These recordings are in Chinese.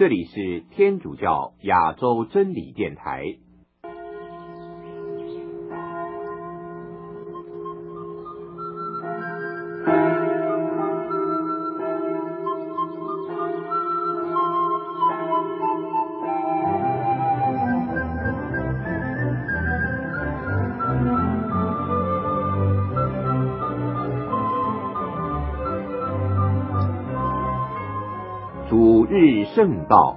这里是天主教亚洲真理电台。主日圣道。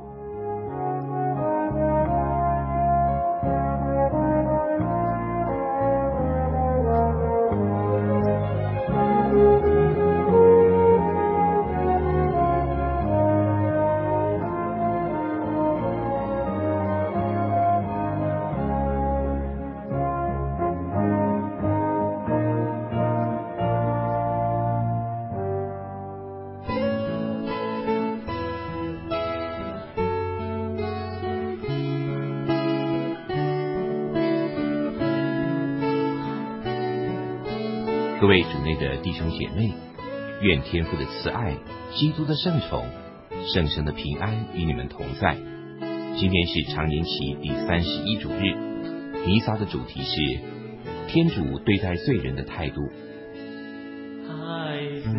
各位主内的弟兄姐妹，愿天父的慈爱、基督的圣宠、圣神的平安与你们同在。今天是常年期第31主日，弥撒的主题是天主对待罪人的态度。 孩子，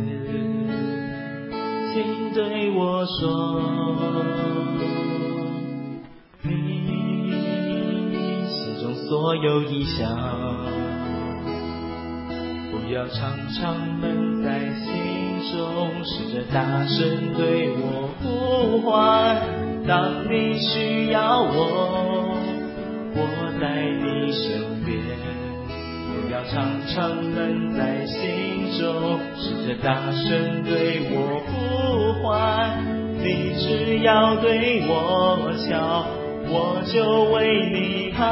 请对我说，你心中所有意向，不要常常闷在心中，试着大声对我呼唤。当你需要我，我在你身边。不要常常闷在心中，试着大声对我呼唤。你只要对我瞧，我就为你开。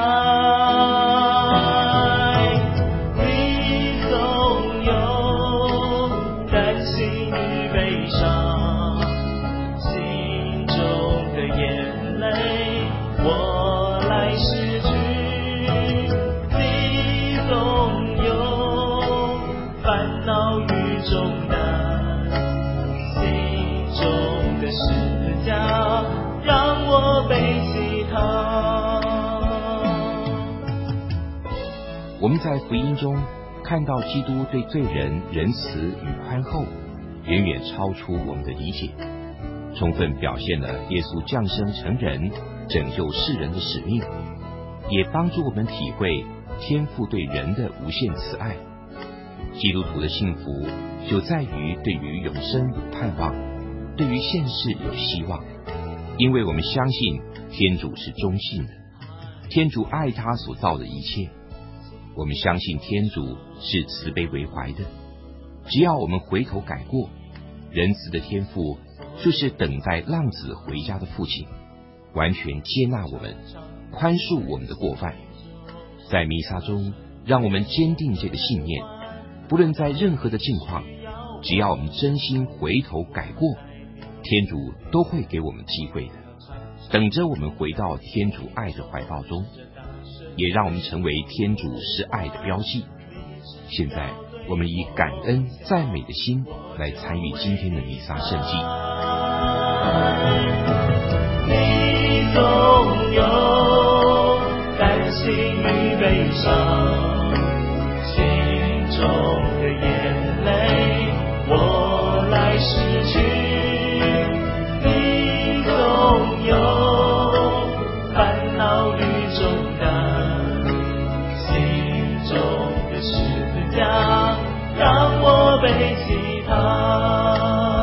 我们在福音中看到基督对罪人仁慈与宽厚，远远超出我们的理解，充分表现了耶稣降生成人、拯救世人的使命，也帮助我们体会天父对人的无限慈爱。基督徒的幸福就在于对于永生有盼望，对于现世有希望，因为我们相信天主是忠信的，天主爱他所造的一切。我们相信天主是慈悲为怀的，只要我们回头改过，仁慈的天父就是等待浪子回家的父亲，完全接纳我们，宽恕我们的过犯。在弥撒中，让我们坚定这个信念，不论在任何的境况，只要我们真心回头改过，天主都会给我们机会的，等着我们回到天主爱的怀抱中，也让我们成为天主是爱的标记。现在我们以感恩赞美的心来参与今天的弥撒圣祭。 你总有担心与悲伤，心中的眼泪我来拭去。你总有烦恼与重担，心中的十字架让我背起它。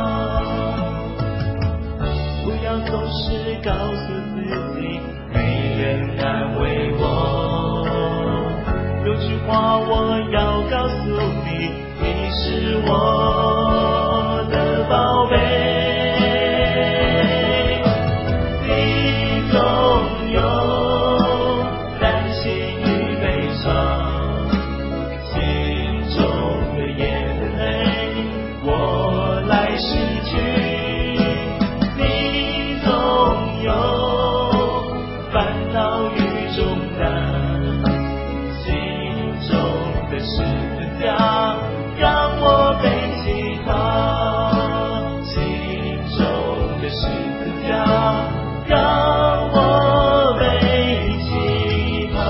不要总是告诉自己没人安慰我，有句话我要告诉你，你是我的宝贝。让我背起它，心中的十字架下，让我被期盼。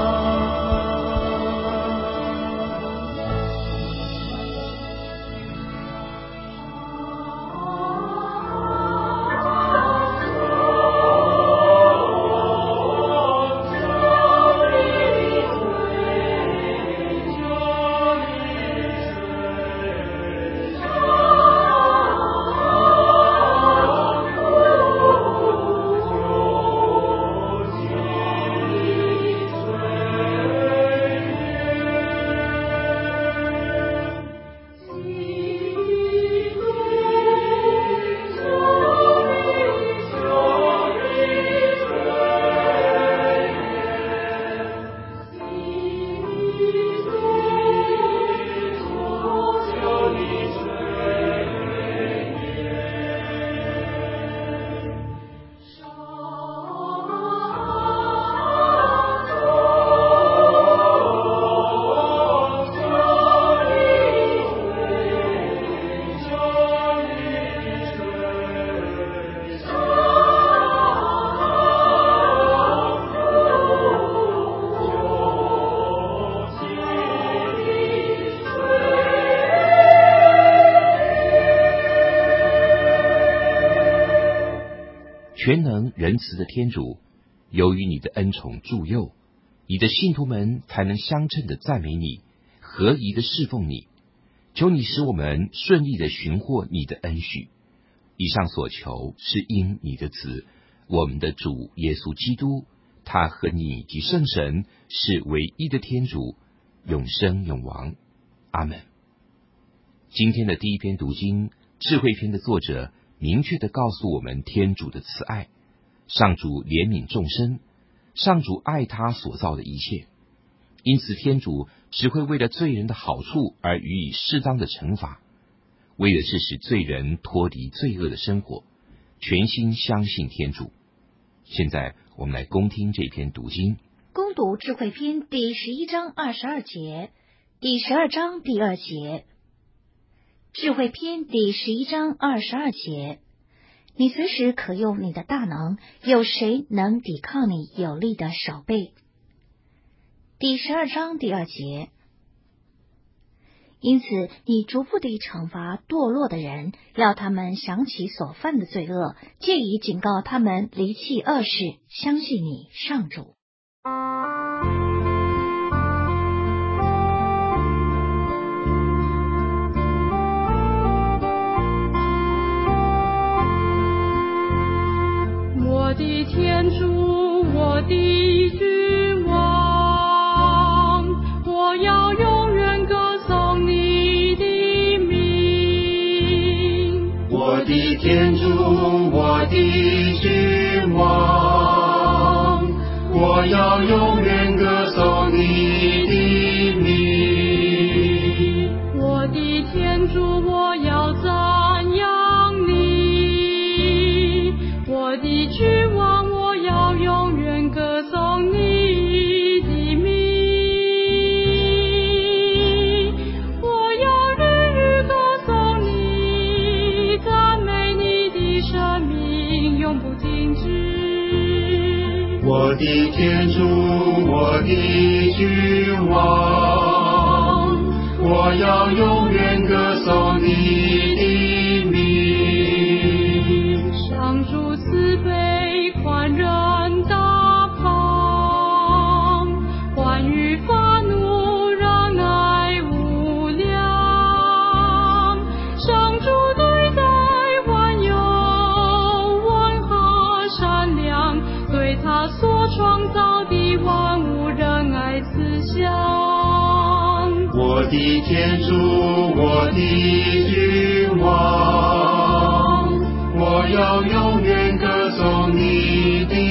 全能仁慈的天主，由于你的恩宠助佑，你的信徒们才能相称的赞美你，合宜的侍奉你。求你使我们顺利的寻获你的恩许。以上所求是因你的子，我们的主耶稣基督，他和你及圣神是唯一的天主，永生永王。阿们。今天的第一篇读经智慧篇的作者明确地告诉我们天主的慈爱，上主怜悯众生，上主爱他所造的一切，因此天主只会为了罪人的好处而予以适当的惩罚，为的是使罪人脱离罪恶的生活，全心相信天主。现在我们来恭听这篇读经。 恭读智慧篇第11章22节，第12章第2节。智慧篇第11章22节，你随时可用你的大能，有谁能抵抗你有力的手背？第12章第2节，因此你逐步地惩罚堕落的人，要他们想起所犯的罪恶，借以警告他们离弃恶事，相信你上主。 我的天主，我的君王，我要永远歌颂你的名。 我的天主，我的君王，我要永远歌颂你的名。 我的天主，我要赞扬你。我的君王，我要永远歌颂你的名。我要日日歌颂你，赞美你的生命永不停止。 我的天主，我的君王，我要永远歌颂你的名。 上主慈悲宽仁大方，欢愉发怒让爱无量。上主对待万有温和善良，对他所创造的万物仁爱慈祥。 我的天主，我的君王，我要永远歌颂你的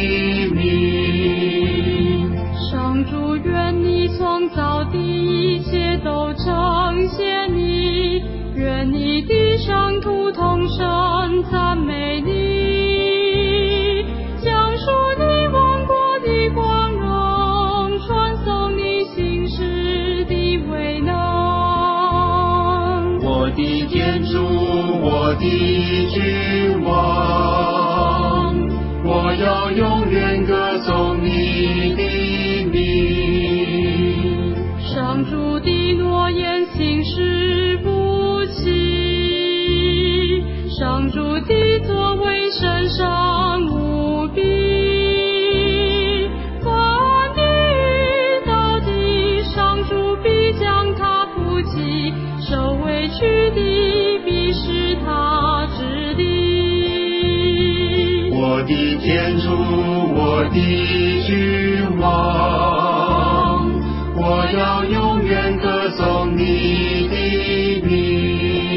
名。 上主，愿你创造的一切都彰显你，愿你的圣徒同声赞美你，讲述你王国的光荣，传颂你行事的伟能。 我的天主，我的君王， 我的天主，我的君王，我要永远歌颂你的名。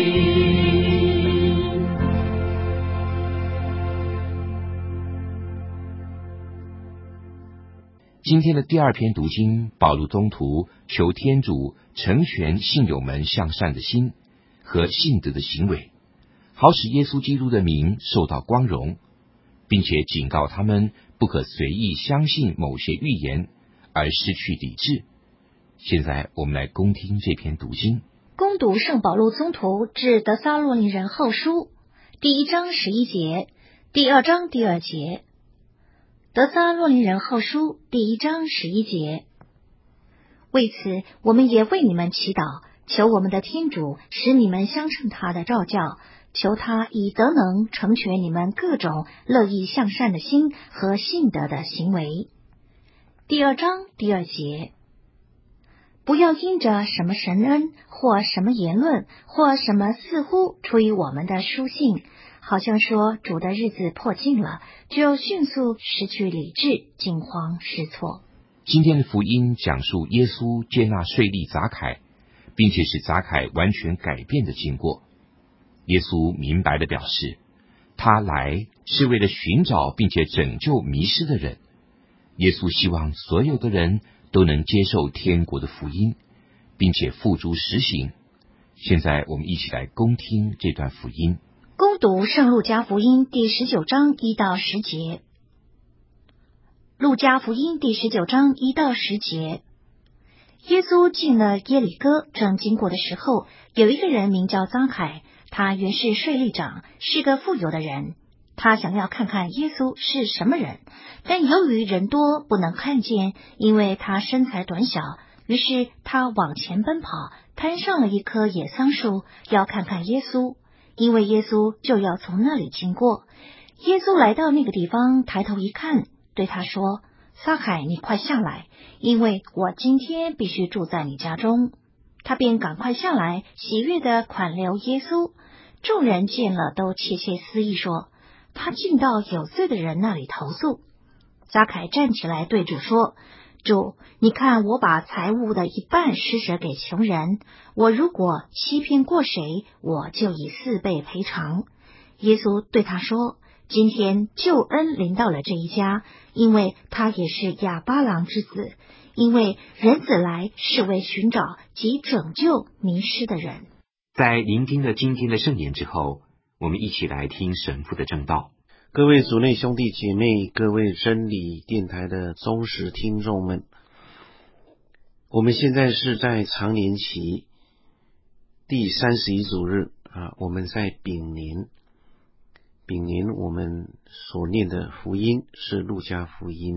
今天的第二篇读经，保禄宗徒求天主成全信友们向善的心和信德的行为，好使耶稣基督的名受到光荣，并且警告他们不可随意相信某些预言而失去理智。现在我们来恭听这篇读经。 恭读圣保禄宗徒致得撒洛尼人后书，第1章11节，第2章第2节。得撒洛尼人后书第1章11节。为此，我们也为你们祈祷，求我们的天主使你们相称他的召教，求他以德能成全你们各种乐意向善的心和信德的行为。第2章第2节。不要因着什么神恩，或什么言论，或什么似乎出于我们的书信，好像说主的日子迫近了，就迅速失去理智，惊慌失措。 今天的福音讲述耶稣接纳税吏匝凯，并且使匝凯完全改变的经过。耶稣明白地表示，他来是为了寻找并且拯救迷失的人。耶稣希望所有的人都能接受天国的福音，并且付诸实行。现在我们一起来恭听这段福音。 恭读圣路加福音第19章1到10节。路加福音第19章1到10节。耶稣进了耶里哥，正经过的时候，有一个人名叫匝凯，他原是税吏长，是个富有的人。他想要看看耶稣是什么人，但由于人多不能看见，因为他身材短小，于是他往前奔跑，攀上了一棵野桑树，要看看耶稣，因为耶稣就要从那里经过。耶稣来到那个地方，抬头一看，对他说：匝凯，你快下来，因为我今天必须住在你家中。他便赶快下来，喜悦地款留耶稣。众人见了，都窃窃私议说，他进到有罪的人那里投宿。匝凯站起来对主说：主，你看我把财物的一半施舍给穷人，我如果欺骗过谁，我就以4倍赔偿。耶稣对他说：今天救恩临到了这一家，因为他也是亚巴郎之子，因为人子来是为寻找及拯救迷失的人。 在聆听了今天的圣言之后，我们一起来听神父的正道。 各位主内兄弟姐妹，各位真理电台的忠实听众们，我们现在是在常年期第31主日我们在丙年我们所念的福音是路加福音。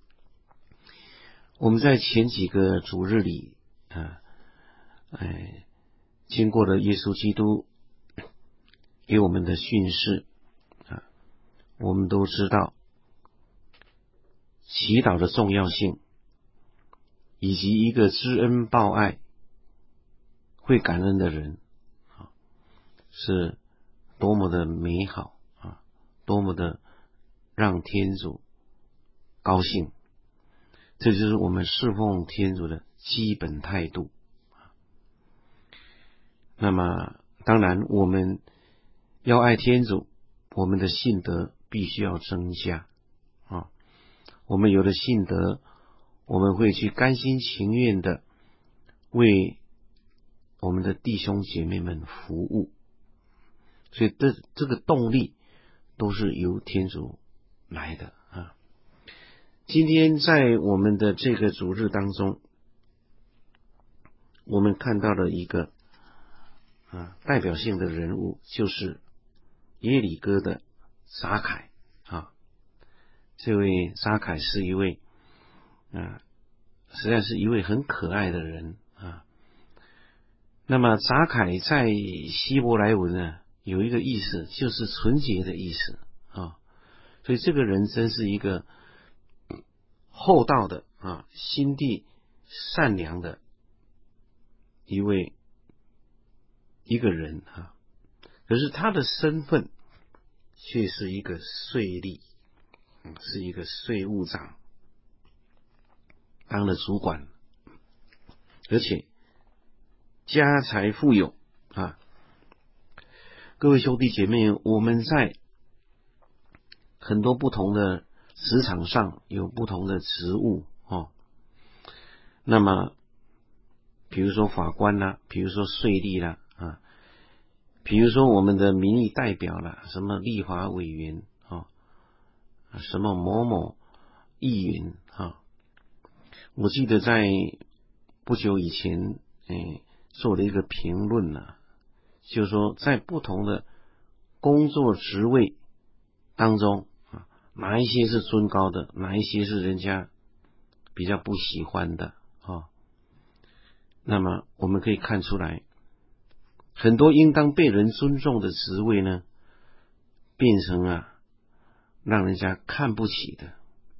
我们在前几个主日里经过了耶稣基督给我们的训示我们都知道祈祷的重要性，以及一个知恩报爱会感恩的人是多么的美好多么的让天主高兴。这就是我们侍奉天主的基本态度。那么当然我们要爱天主，我们的信德必须要增加我们有了信德，我们会去甘心情愿的为我们的弟兄姐妹们服务，所以这个动力都是由天主来的今天在我们的这个主日当中，我们看到了一个代表性的人物，就是耶里哥的匝凯这位匝凯是一位实在是一位很可爱的人那么匝凯在希伯来文呢有一个意思，就是纯洁的意思所以这个人真是一个厚道的心地善良的一个人可是他的身份却是一个税吏是一个税务长，当了主管，而且家财富有啊。各位兄弟姐妹，我们在很多不同的职场上有不同的职务那么比如说法官啦，比如说税吏啦比如说我们的民意代表啦，什么立法委员什么某某议员我记得在不久以前做了一个评论就是说在不同的工作职位当中哪一些是尊高的，哪一些是人家比较不喜欢的那么我们可以看出来，很多应当被人尊重的职位呢，变成让人家看不起的。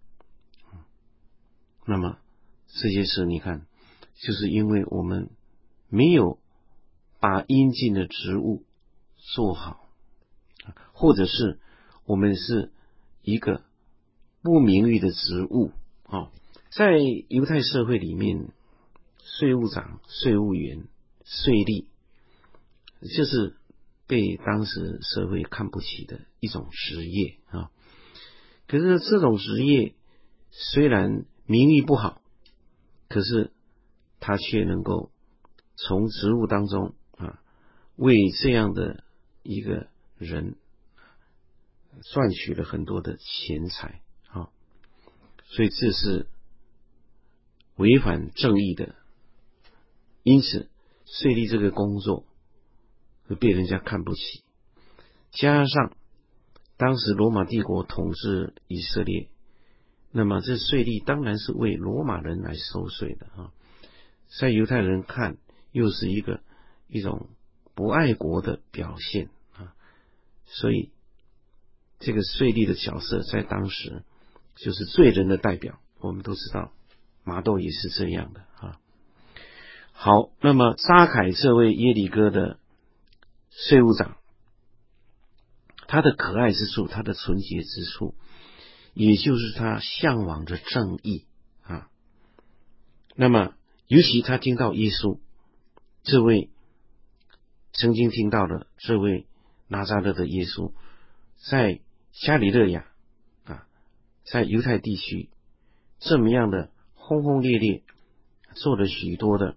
那么这些事你看，就是因为我们没有把应尽的职务做好，或者是我们是一个不名誉的职务在犹太社会里面，税务长、税务员、税吏就是被当时社会看不起的一种职业可是这种职业虽然名誉不好，可是他却能够从职务当中为这样的一个人赚取了很多的钱财所以这是违反正义的。因此税吏这个工作会被人家看不起，加上当时罗马帝国统治以色列，那么这税吏当然是为罗马人来收税的在犹太人看又是一种不爱国的表现所以这个税吏的角色在当时就是罪人的代表，我们都知道马窦也是这样的好，那么沙凯这位耶里哥的税务长，他的可爱之处，他的纯洁之处，也就是他向往着正义那么尤其他听到耶稣这位曾经听到的这位拿撒勒的耶稣在加里肋亚在犹太地区这么样的轰轰烈烈，做了许多的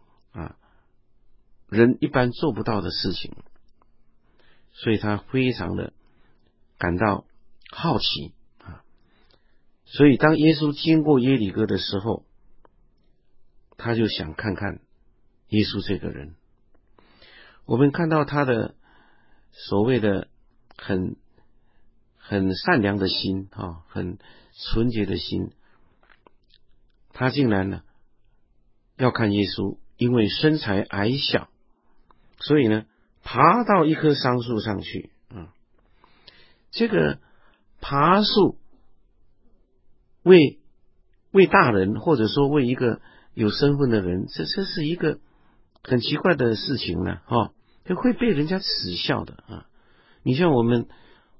人一般做不到的事情，所以他非常的感到好奇所以当耶稣经过耶里哥的时候，他就想看看耶稣这个人。我们看到他的所谓的很善良的心很纯洁的心，他竟然呢要看耶稣，因为身材矮小，所以呢爬到一棵桑树上去这个爬树为大人，或者说为一个有身份的人，这是一个很奇怪的事情呢就会被人家耻笑的你像我们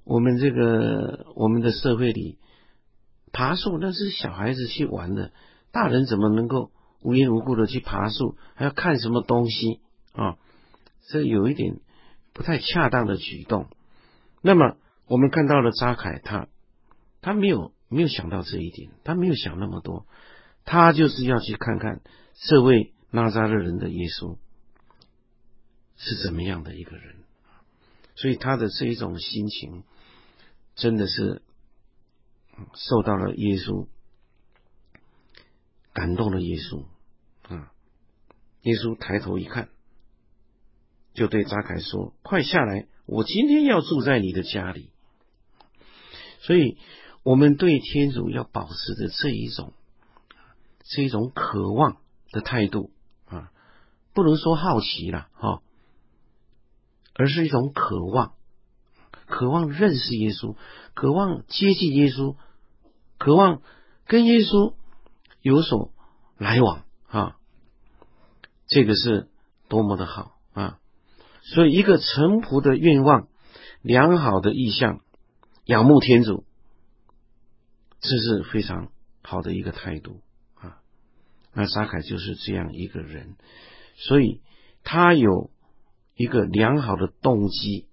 的社会里，爬树那是小孩子去玩的，大人怎么能够无缘无故的去爬树，还要看什么东西这有一点不太恰当的举动。那么我们看到了扎凯，他没有想到这一点，他没有想那么多，他就是要去看看这位拿撒勒人的耶稣是怎么样的一个人。所以他的这一种心情真的是受到了耶稣，感动了耶稣耶稣抬头一看，就对扎凯说，快下来，我今天要住在你的家里。所以我们对天主要保持着这一种渴望的态度不能说好奇啦而是一种渴望认识耶稣，渴望接近耶稣，渴望跟耶稣有所来往这个是多么的好所以一个诚朴的愿望，良好的意向，仰慕天主， 这是非常好的一个态度啊。那撒凯就是这样一个人，所以他有一个良好的动机，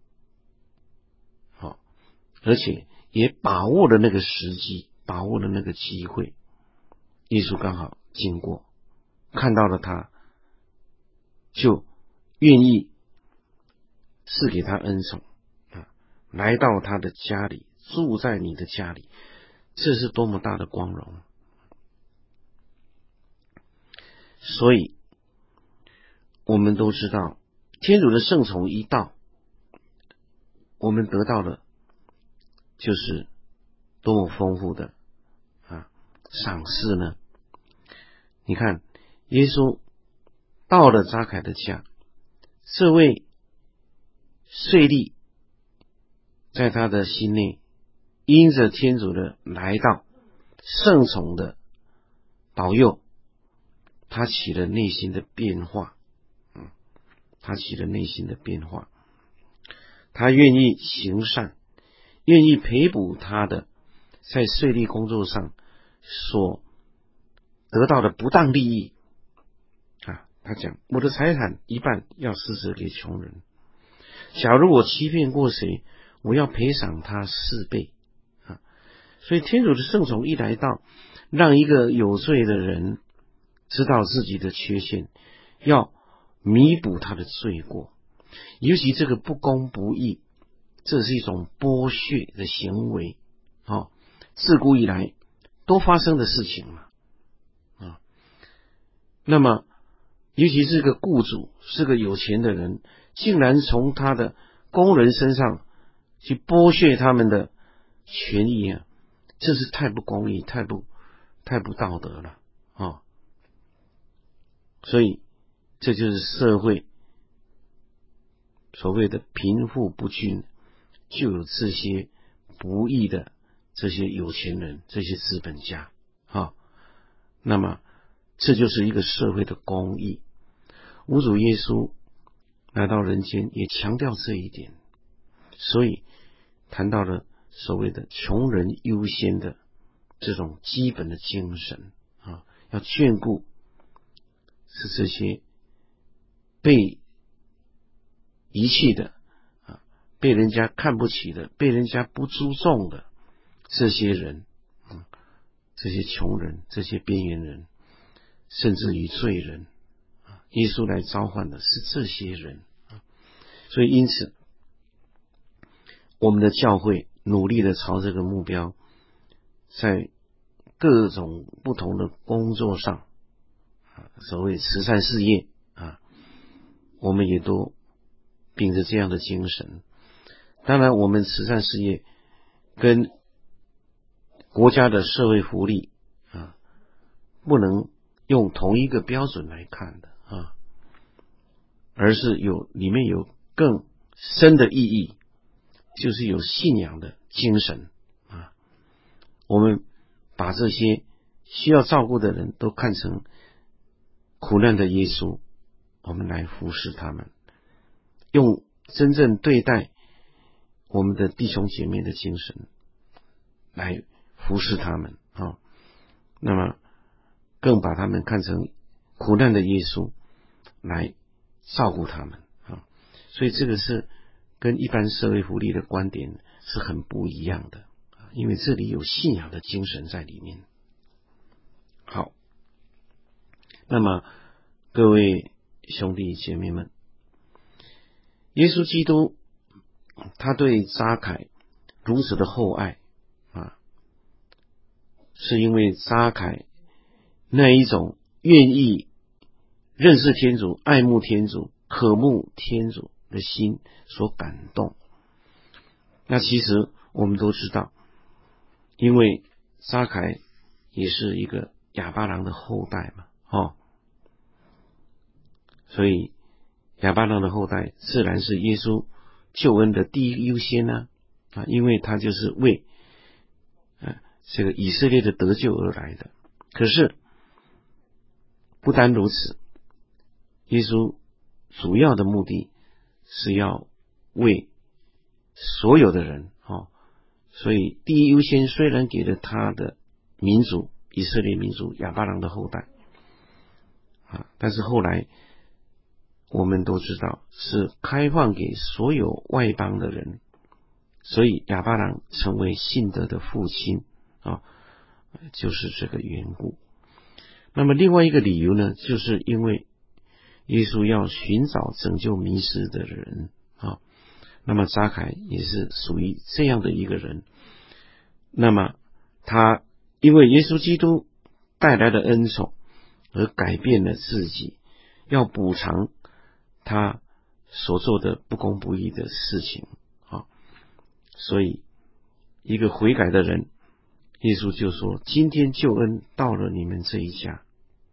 而且也把握了那个时机，把握了那个机会。耶稣刚好经过，看到了他，就愿意赐给他恩宠来到他的家里，住在你的家里，这是多么大的光荣。所以我们都知道，天主的圣宠一到，我们得到了就是多么丰富的赏赐呢？你看，耶稣到了撒凯的家，这位税吏在他的心内，因着天主的来到，圣宠的保佑，他起了内心的变化，他起了内心的变化，他愿意行善，愿意赔补他的在税吏工作上所得到的不当利益他讲，我的财产一半要施舍给穷人，假如我欺骗过谁，我要赔偿他4倍所以天主的圣宠一来到，让一个有罪的人知道自己的缺陷，要弥补他的罪过。尤其这个不公不义，这是一种剥削的行为自古以来都发生的事情嘛那么尤其是个雇主，是个有钱的人，竟然从他的工人身上去剥削他们的权益这是太不公义，太不道德了所以这就是社会所谓的贫富不均，就有这些不义的这些有钱人，这些资本家那么这就是一个社会的公义。吾主耶稣来到人间也强调这一点，所以谈到了所谓的穷人优先的这种基本的精神要眷顾是这些被遗弃的被人家看不起的，被人家不注重的这些人这些穷人，这些边缘人，甚至于罪人耶稣来召唤的是这些人所以因此我们的教会努力的朝这个目标，在各种不同的工作上所谓慈善事业我们也都秉着这样的精神。当然我们慈善事业跟国家的社会福利不能用同一个标准来看的而是里面有更深的意义，就是有信仰的精神我们把这些需要照顾的人都看成苦难的耶稣，我们来服侍他们，用真正对待我们的弟兄姐妹的精神来服侍他们那么更把他们看成苦难的耶稣来照顾他们所以这个是跟一般社会福利的观点是很不一样的因为这里有信仰的精神在里面。好，那么各位兄弟姐妹们，耶稣基督他对撒凯如此的厚爱是因为撒凯那一种愿意认识天主、爱慕天主、渴慕天主的心所感动。那其实我们都知道，因为撒凯也是一个亚巴郎的后代嘛所以亚巴郎的后代自然是耶稣救恩的第一优先因为他就是为这个以色列的得救而来的。可是不单如此，耶稣主要的目的是要为所有的人所以第一优先虽然给了他的民族以色列民族亚巴郎的后代但是后来我们都知道是开放给所有外邦的人，所以亚巴郎成为信德的父亲就是这个缘故。那么另外一个理由呢，就是因为耶稣要寻找拯救迷失的人那么匝凯也是属于这样的一个人。那么他因为耶稣基督带来的恩宠而改变了自己，要补偿他所做的不公不义的事情所以一个悔改的人，耶稣就说今天救恩到了你们这一家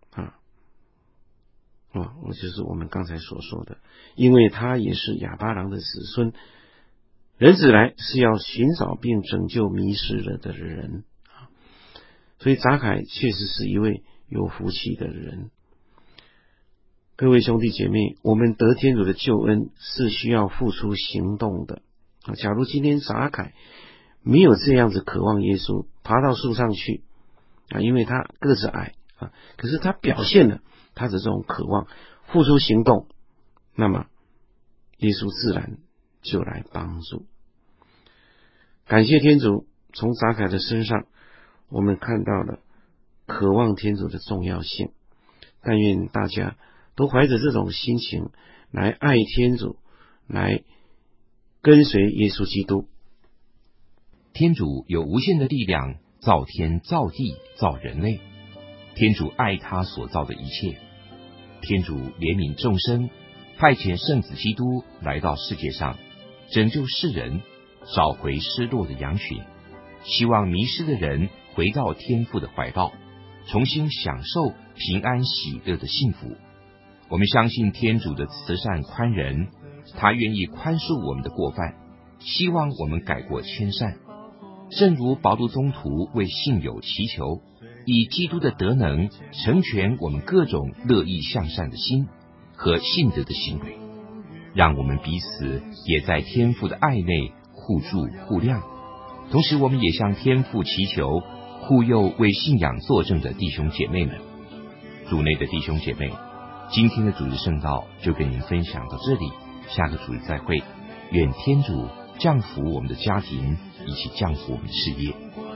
我就是我们刚才所说的，因为他也是亚巴郎的子孙，人子来是要寻找并拯救迷失了的人所以匝凯确实是一位有福气的人。各位兄弟姐妹，我们得天主的救恩是需要付出行动的假如今天匝凯没有这样子渴望耶稣，爬到树上去因为他个子矮可是他表现了他的这种渴望，付出行动，那么耶稣自然就来帮助。感谢天主，从匝凯的身上我们看到了渴望天主的重要性。但愿大家都怀着这种心情来爱天主，来跟随耶稣基督。 天主有无限的力量造天造地造人类，天主爱他所造的一切，天主怜悯众生，派遣圣子基督来到世界上，拯救世人，找回失落的羊群，希望迷失的人回到天父的怀抱，重新享受平安喜乐的幸福。我们相信天主的慈善宽仁，他愿意宽恕我们的过犯，希望我们改过迁善。正如保禄宗徒为信友祈求，以基督的德能成全我们各种乐意向善的心和信德的行为，让我们彼此也在天父的爱内互助互谅。同时我们也向天父祈求护佑为信仰作证的弟兄姐妹们。主内的弟兄姐妹，今天的主日圣道就跟您分享到这里，下个主日再会。愿天主降福我们的家庭，一起降福我们的事业。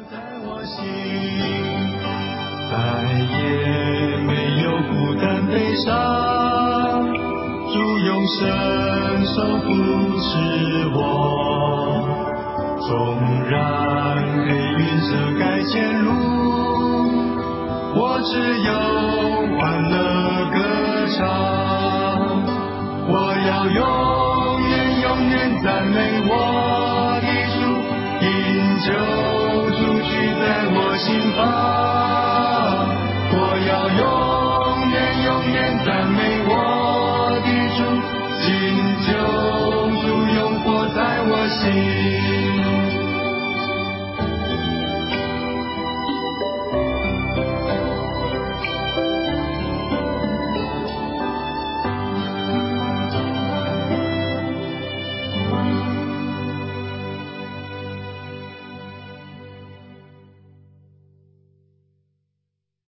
再也没有孤单悲伤，主用伸手扶持我，纵然黑云遮盖前路，我只有欢乐歌唱。我要永远永远赞美我的主，因救主居在我心房。